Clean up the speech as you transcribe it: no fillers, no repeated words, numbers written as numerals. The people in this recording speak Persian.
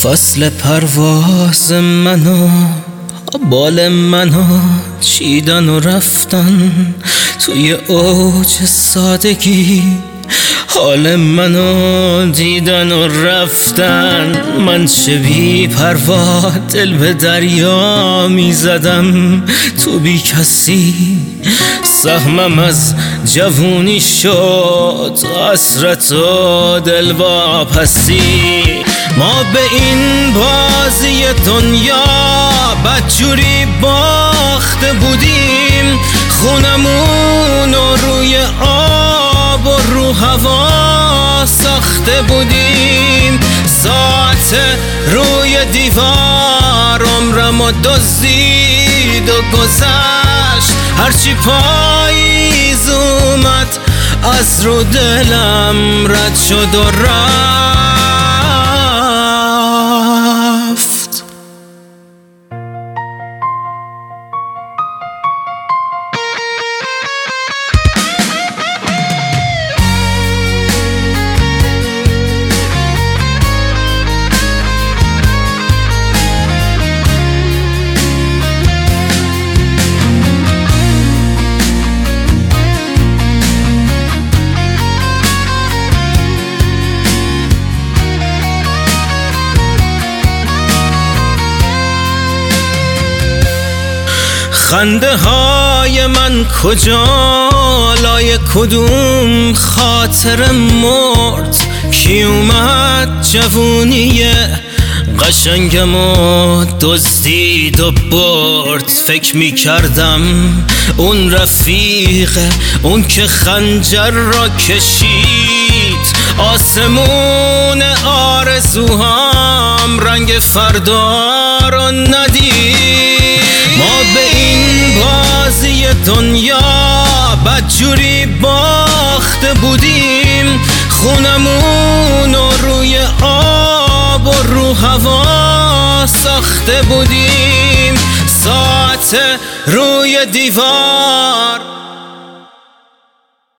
فصل پرواز منو بال منو چیدن و رفتن توی اوج سادگی، حال منو دیدن و رفتن. من چه بی پروا دل به دریا می زدم، تو بی کسی سهمم از جوونی شد، حسرت و دل واپسی. ما به این بازی دنیا بدجوری باخته بودیم، خونمون رو روی آب و رو هوا ساخته بودیم. ساعت روی دیوار عمرمو دزدید و گذشت، هرچی پاییز اومد از رو دلم رد شد و رفت. خنده های من کجا، لای کدوم خاطر مرد؟ کی اومد جوونی قشنگم و دزدید و برد؟ فکر می کردم اون رفیقه، اون که خنجر را کشید، آسمون آرزوهام رنگ فردا رو ندید. ما به این بازی دنیا بدجوری باخته بودیم، خونمون رو روی آب و رو هوا ساخته بودیم. ساعت روی دیوار